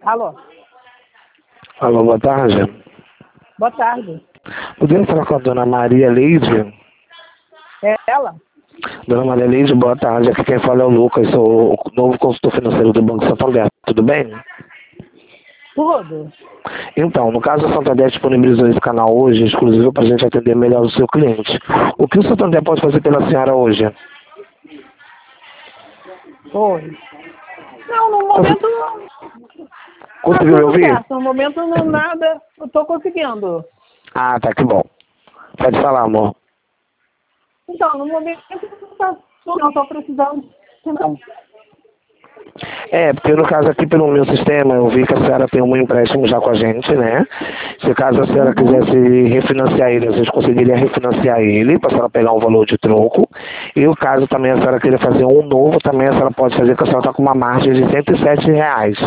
Alô? Alô, boa tarde. Boa tarde. Poderia falar com a dona Maria Leide? É ela? Dona Maria Leide, boa tarde. Aqui quem fala é o Lucas, sou o novo consultor financeiro do Banco Santander. Tudo bem? Tudo. Então, no caso, o Santander disponibilizou esse canal hoje, exclusivo para a gente atender melhor o seu cliente. O que o Santander pode fazer pela senhora hoje? Oi. Não, no momento Conseguiu me tudo ouvir? certo. No momento não nada, eu tô conseguindo. Ah, tá, que bom. Pode falar, amor. Então, no momento não tô precisando, não. Porque no caso aqui pelo meu sistema, eu vi que a senhora tem um empréstimo já com a gente, né? Se caso a senhora quisesse refinanciar ele, a gente conseguiria refinanciar ele, para a senhora pegar um valor de troco. E o caso também a senhora queria fazer um novo, também a senhora pode fazer, que a senhora está com uma margem de R$ 107.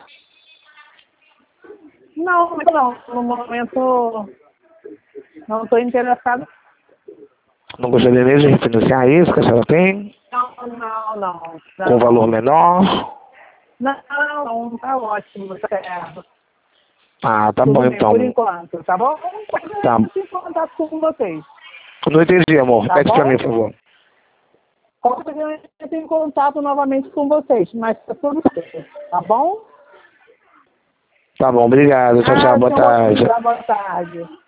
Não, no momento não estou interessado. Não gostaria nem de refinanciar isso que a senhora tem? Não. Com valor menor? Não, tá ótimo, tá certo. Ah, tá Tudo bom bem, então. por enquanto, tá bom? Tá. Eu em contato com vocês, Não entendi, amor. tá Repete pra bom? mim, por favor. Qualquer coisa eu entro em contato novamente com vocês, mas tá tudo certo, tá bom? Tá bom, obrigado. Tchau, tchau. Boa tarde. Boa tarde.